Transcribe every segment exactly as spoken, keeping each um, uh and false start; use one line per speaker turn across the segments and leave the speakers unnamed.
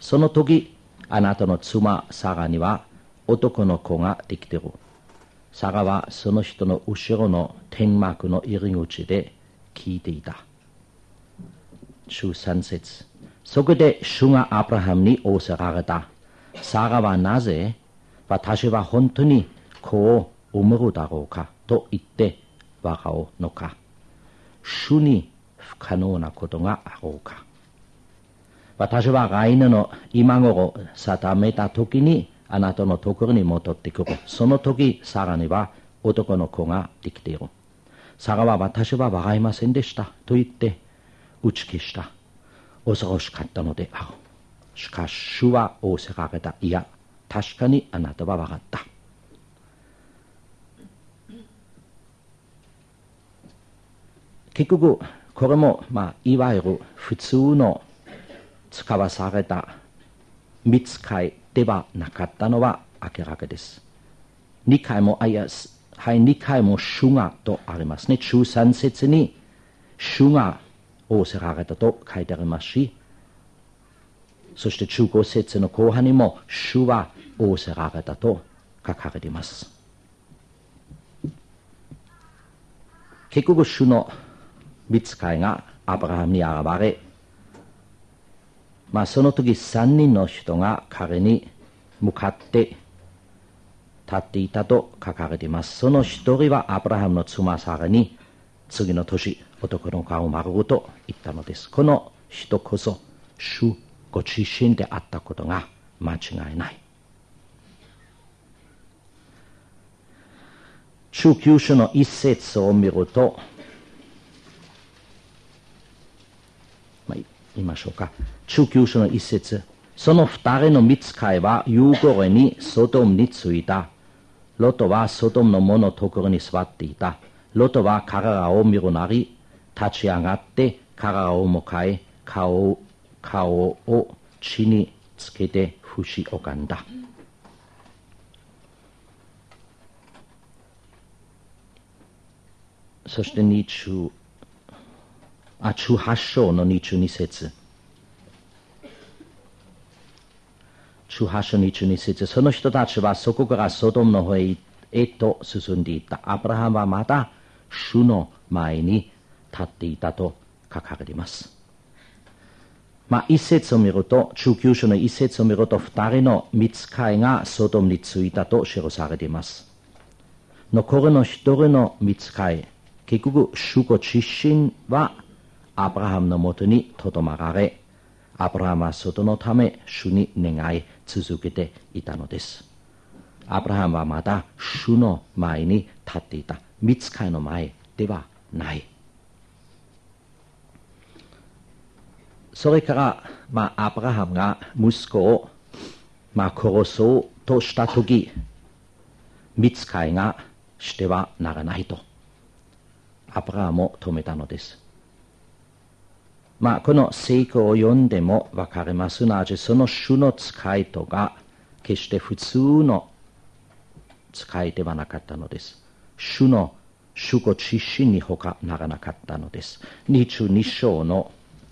その時、あなたの妻サラには男の子ができている。サラはその人の後ろの天幕の入り口で聞いていた。じゅうさん節。そこで主がアブラハムに仰せられた。サラはなぜ私は本当に子を産むだろうかと言って笑うのか。主に不可能なことがあろうか。私は来年の今頃定めた時にあなたのところに戻ってくる。その時サラには男の子ができている。サラは私は笑いませんでしたと言って打ち消した。恐ろしかったのである。しかし主は仰せられた。いや、確かにあなたは笑った。結局これも、まあ、いわゆる普通の使わされた御使いではなかったのは明らかです。にかいも、あいや、はい、にかいも主がとありますね。じゅうさん節に主が仰せられたと書いてありますし、そしてじゅうご節の後半にも主は仰せられたと書かれています。結局主の御使いがアブラハムに現れ、まあ、その時三人の人が彼に向かって立っていたと書かれています。その一人はアブラハムの妻サラに次の年男の子を生まれると言ったのです。この人こそ主ご自身であったことが間違いない。じゅうきゅう章の一節を見ると、まあ、言いましょうか。じゅうきゅう章の一節。その二人の御使いは夕暮れにソドムに着いた。ロトはソドムの門のところに座っていた。ロトは彼らを見るなり、立ち上がって彼らを迎え、顔、顔を地につけて伏し拝んだ。そしてにじゅう、あ、じゅうはち章のにじゅうに節。じゅうはち章にじゅうに節。その人たちはそこからソドムの方へへと進んでいった。アブラハムはまた主の前に立っていたと書かれています。まあ、一節を見ると、じゅうきゅう章の一節を見ると、二人の御使いがソドムに着いたと記されています。残りの一人の御使い、結局、主ご自身はアブラハムのもとにとどまられ、アブラハムはそのため主に願い続けていたのです。アブラハムはまだ主の前に立っていた。御使いの前ではない。それから、まあ、アブラハムが息子を、まあ、殺そうとしたとき、御使いがしてはならないと、アブラハムを止めたのです。まあ、この聖句を読んでもわかりますなぜ、その主の使いとが決して普通の使いではなかったのです。主の主ご自身に他ならなかったのです。にじゅうに章の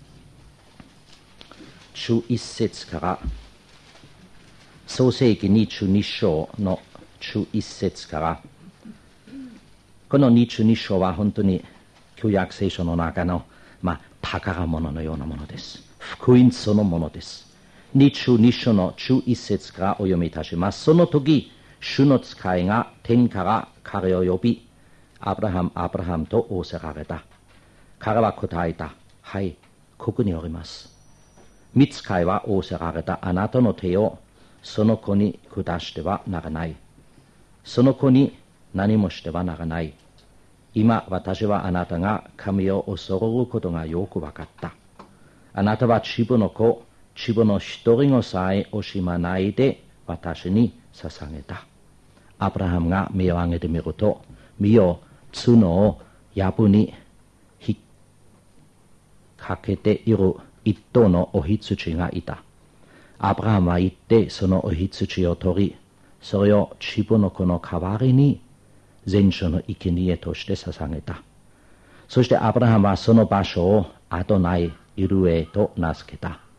じゅういち節から創世記にじゅうに章のじゅういち節から、このにじゅうに章は本当に旧約聖書の中の、まあ、宝物のようなものです。福音そのものです。にじゅうに章のじゅういち節からお読みいたします。その時、主の使いが天から彼を呼び、アブラハム、アブラハムと仰せられた。彼は答えた。はい、ここにおります。御使いは仰せられた。あなたの手をその子に下してはならない。その子に何もしてはならない。今私はあなたが神を恐れることがよくわかった。あなたは自分の子、自分の一人をさえ惜しまないで私に捧げた。アブラハムが目を上げてみると、見よ、角を藪に引っ掛けている一頭のお羊がいた。アブラハムは行ってそのお羊を取り、それを自分の子の代わりに全焼の生贄として捧げた。そしてアブラハムはその場所をアドナイ・イルエと名付けた。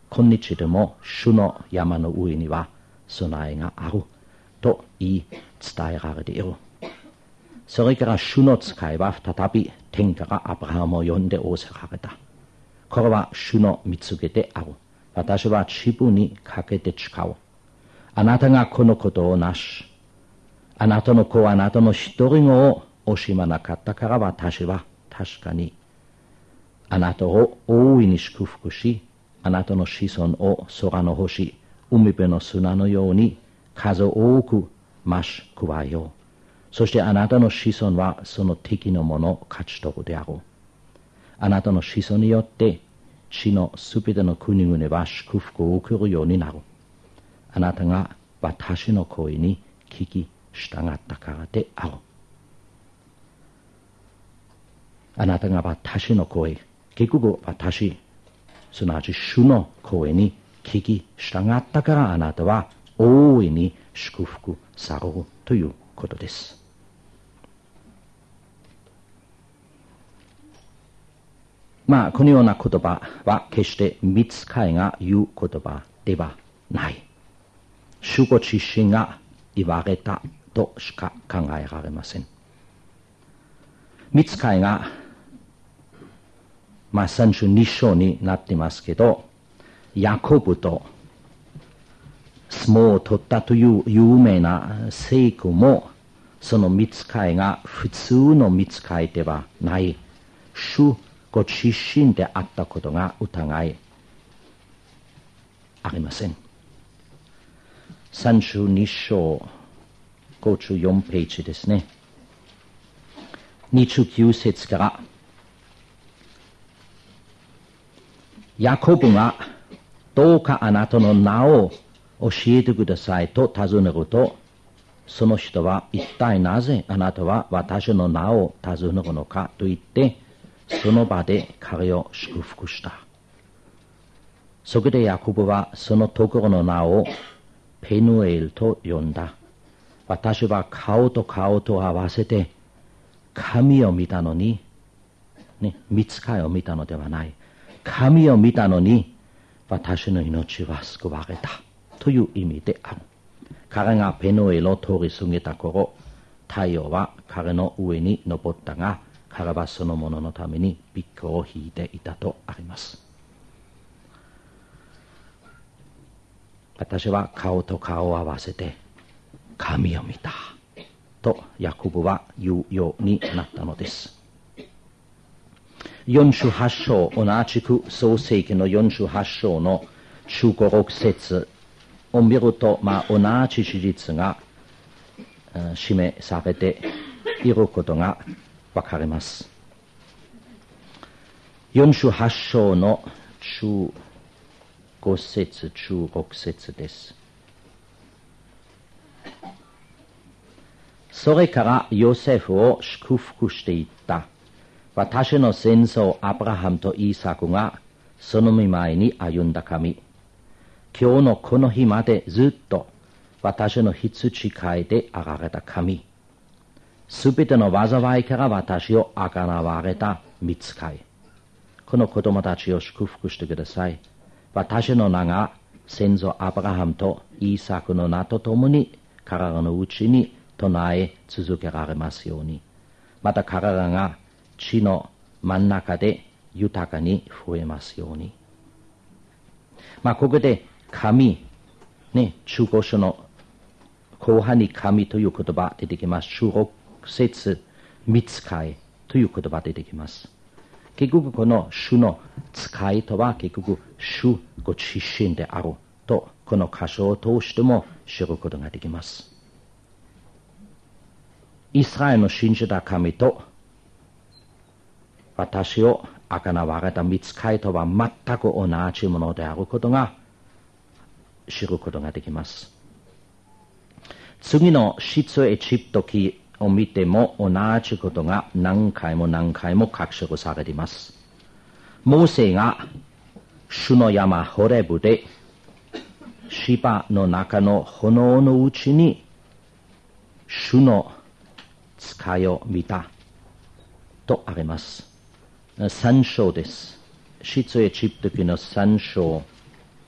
今日でも主の山の上には備えがあると言い伝えられている。それから主の使いは再び天からアブラハムを呼んで仰せられた。これは主の蜜げである。私は自分にかけて誓う。あなたがこのことをなし、あなたの子はあなたの一人子を惜しまなかったから私は確かにあなたを大いに祝福し、あなたの子孫を空の星、海辺の砂のように数多く増し加えよう。そしてあなたの子孫はその敵のものを勝ち取るであろう。あなたの子孫によって地のすべての国々は祝福を受けるようになる。あなたが私の声に聞き従ったからである。あなたが私の声、結局私、すなわち主の声に聞き従ったからあなたは大いに祝福されるということです。まあ、このような言葉は決して御使いが言う言葉ではない。主ご自身が言われたとしか考えられません。御使いが、まあ、さんじゅうに章になってますけど、ヤコブと相撲を取ったという有名な聖句も、その御使いが普通の御使いではない、主ご自身であったことが疑いありません。さんじゅうに章ごじゅうよんページですね。にじゅうきゅう節から、ヤコブがどうかあなたの名を教えてくださいと尋ねると、その人は一体なぜあなたは私の名を尋ねるのかと言って、その場で彼を祝福した。そこでヤコブはそのところの名をペヌエルと呼んだ。私は顔と顔と合わせて神を見たのに、ね、御使いを見たのではない。神を見たのに私の命は救われたという意味である。彼がペヌエルを通り過ぎた頃、太陽は彼の上に昇ったが、彼はそのもののためにビッグを引いていたとあります。私は顔と顔を合わせて神を見たとヤコブは言うようになったのです。よんじゅうはち章、同じく創世記のよんじゅうはち章のじゅうご、ろく節を見ると、まあ、同じ事実が示されていることがわかります。よんじゅうはち章のじゅうご節、じゅうろく節です。それからヨセフを祝福していった。私の先祖アブラハムとイサクがその見舞いに歩んだ神。今日のこの日までずっと私の羊飼いであられた神。すべての災いから私をあがなわれた御使い。この子供たちを祝福してください。私の名が先祖アブラハムとイサクの名とともに彼らのうちに唱え続けられますように。また彼らが地の真ん中で豊かに増えますように。まあ、ここで神、ね、中古書の後半に神という言葉出てきます。じゅうろく節、御使いという言葉出てきます。結局この主の使いとは結局主ご自身であると、この箇所を通しても知ることができます。イスラエルの信じた神と私をあがなわれた御使いとは全く同じものであることが知ることができます。次の出エジプト記を見ても同じことが何回も何回も確証されています。モーセが主の山ホレブで芝の中の炎のうちに主の使いを見たとあります。三章です。出エジプト記の三章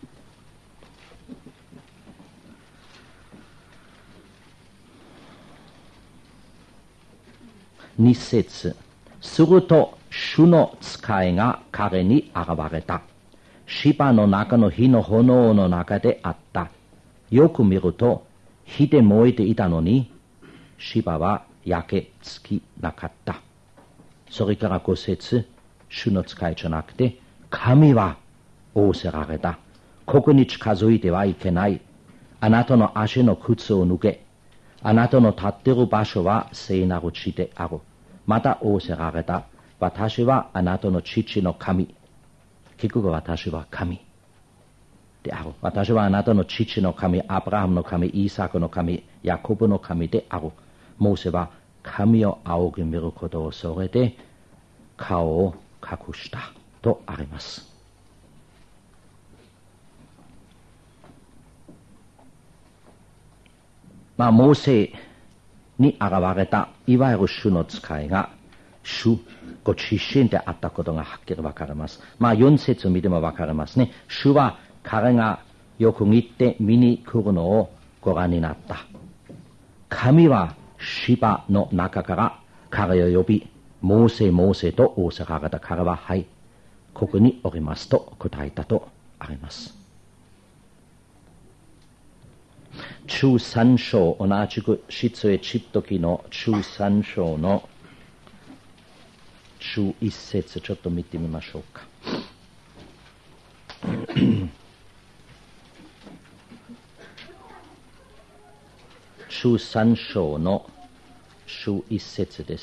に節、すると主の使いが彼に現れた。芝の中の火の炎の中であった。よく見ると火で燃えていたのに芝は焼けつきなかった。それからご節、主の使いじゃなくて神は仰せられた。ここに近づいてはいけない。あなたの足の靴を脱げ。あなたの立っている場所は聖なる地である。また仰せられた。私はあなたの父の神。結局私は神である。私はあなたの父の神、アブラハムの神、イサクの神、ヤコブの神である。モーセは神を仰ぎ見ることをそれで顔を隠したとあります。まあ、モーセに現れたいわゆる主の使いが主ご自身であったことがはっきりわかります。まあ、よん節を見てもわかりますね。主は彼がよく見て見に来るのをご覧になった。神は芝の中から彼を呼び、モーセモーセと仰せられた。彼は、はい、ここにおりますと答えたとあります。中三章、同じく出エジプト記の中三章の中一節、ちょっと見てみましょうか。中三章の中一節です。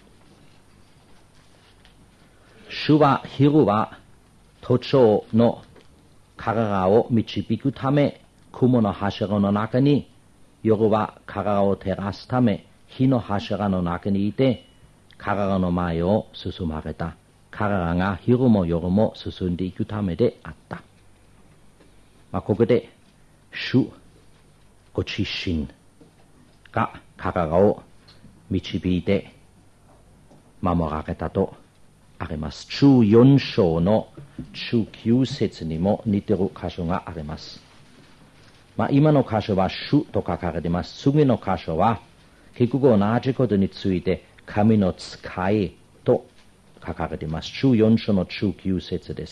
主は昼は都庁の彼らを導くため、雲の柱の中に、夜は彼らを照らすため、火の柱の中にいて、彼らの前を進まれた。彼らが昼も夜も進んでいくためであった。まあ、ここで、主ご自身が彼らを導いて守られたとあります。中よん章の中きゅう節にも似ている箇所があります。まあ、今の箇所は主と書かれています。次の箇所は結局同じことについて神の使いと書かれています。中よん章の中きゅう節です。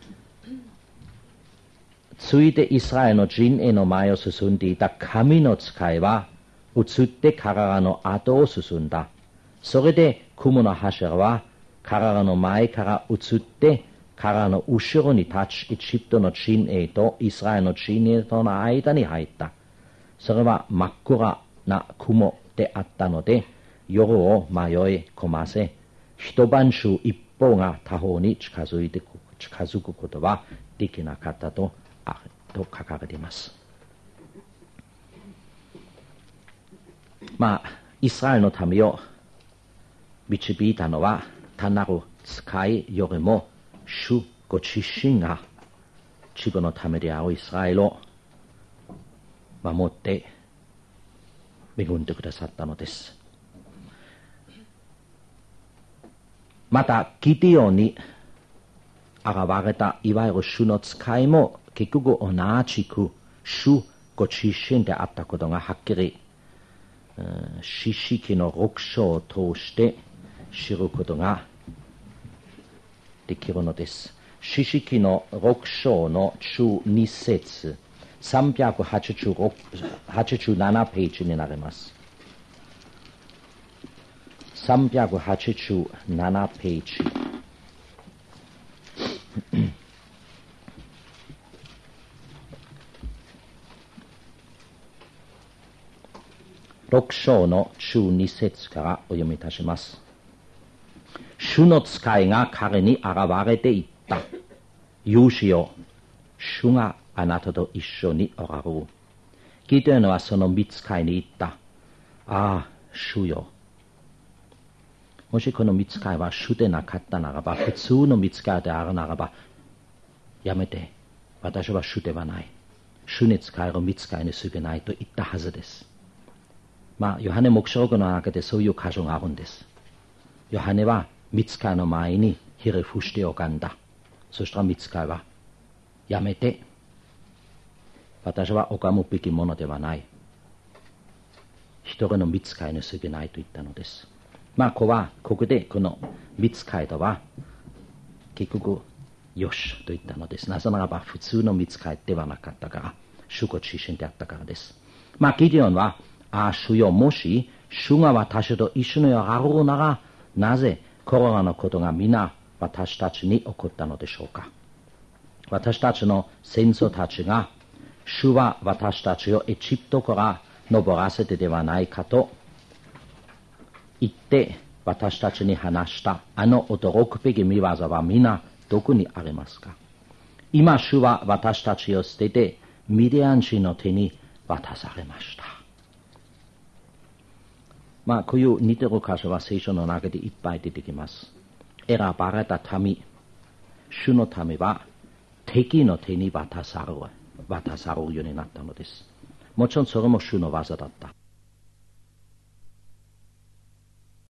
ついてイスラエルの陣営の前を進んでいた神の使いは移って彼らの後を進んだ。それで雲の柱は彼らの前から移って彼らの後ろに立ち、エジプトの陣営とイスラエルの陣営との間に入った。それは真っ暗な雲であったので、夜を迷い込ませ、一晩中一方が他方に近づいて近づくことはできなかったと、と書かれています。まあ、イスラエルの民を導いたのは単なる使いよりも主ご自身が自分のためであるイスラエルを守って恵んでくださったのです。またギデオンに現れたいわゆる主の使いも結局同じく主ご自身であったことがはっきり詩式のろく章を通して知ることができるのです。詩式のろく章の中に節、さんびゃくはちじゅうななページになります。さんびゃくはちじゅうななページ。ろく章の中に節からお読みいたします。主の使いが彼に現れていった。勇士よ、主があなたと一緒におられる。ギデオンはその御使いに言った。ああ、主よ。もしこの御使いは主でなかったならば、普通の御使いであるならば、やめて、私は主ではない。主に使える御使いに過ぎないと言ったはずです。まあ、ヨハネ黙示録の中でそういう箇所があるんです。ヨハネは御使いの前にひれ伏して拝んだ。そしたら御使いは、やめて、私は拝むべきものではない。一人の御使いに過ぎないと言ったのです。 まあ、ここは、ここでこの見つかいとは、結局、よしと言ったのです。なぜならば、普通の見つかいではなかったから、主ご自身であったからです。まあ、ギデオンは、ああ、主よ、もし、主が私と一緒にあろうなら、なぜコロナのことが皆私たちに起こったのでしょうか。私たちの先祖たちが、主は私たちをエジプトから登らせてではないかと言って私たちに話したあの驚くべき見業は皆どこにありますか。今主は私たちを捨ててミディアン人の手に渡されました。まあこういう似てる箇所は聖書の中でいっぱい出てきます。選ばれた民、主の民は敵の手に渡される渡されるようになったのです。もちろんそれも主の技だった。